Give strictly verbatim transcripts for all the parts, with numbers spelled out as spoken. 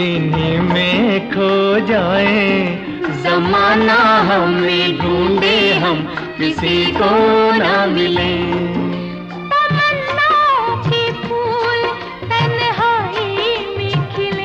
इन्हीं में खो जाए, जमाना हमें ढूंढे हम किसी को ना मिले। तमन्नाओं के फूल तन्हाई में खिले,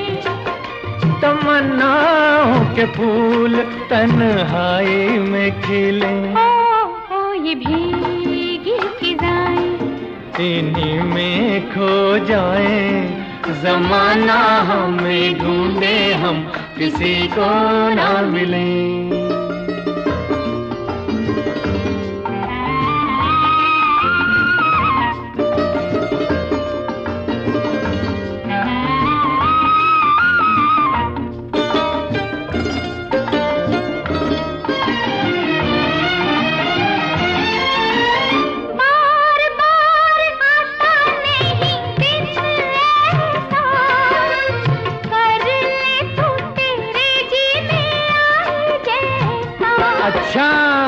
तमन्नाओं के फूल तन्हाई में खिले। ओ, ओ ये भीगी फिजाएं इन्हीं में खो जाए, जमाना हमें ढूंढे हम किसी को ना मिले। अच्छा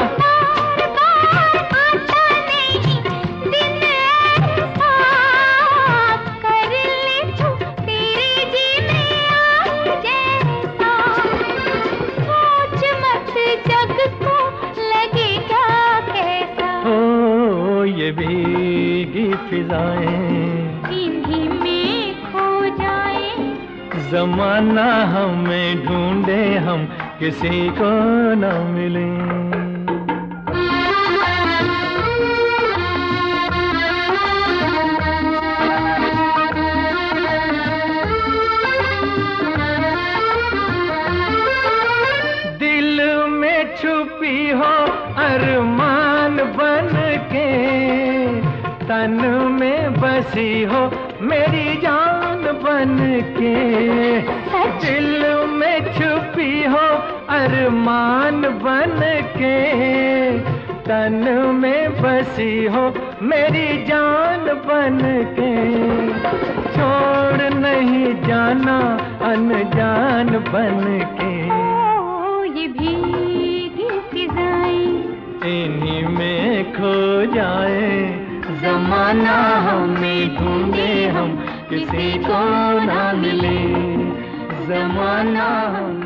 कर ले तू तेरे जी में जैसा, सोच मत जग को लगे क्या कैसा। ओ ये भीगी फिजाएं इन्हीं में खो जाए, जमाना हमें ढूंढे हम किसी को ना मिले। दिल में छुपी हो अरमान बन के, तन में बसी हो मेरी जान बन के। दिल में छुपी हो अरमान बन के, तन में बसी हो मेरी जान बन के। छोड़ नहीं जाना अनजान बन के। ओ ये भीगी फिजाएं इन्हीं में खो जाए, जमाना हमें ढूंढे हम किसी को ना मिले। जमाना हम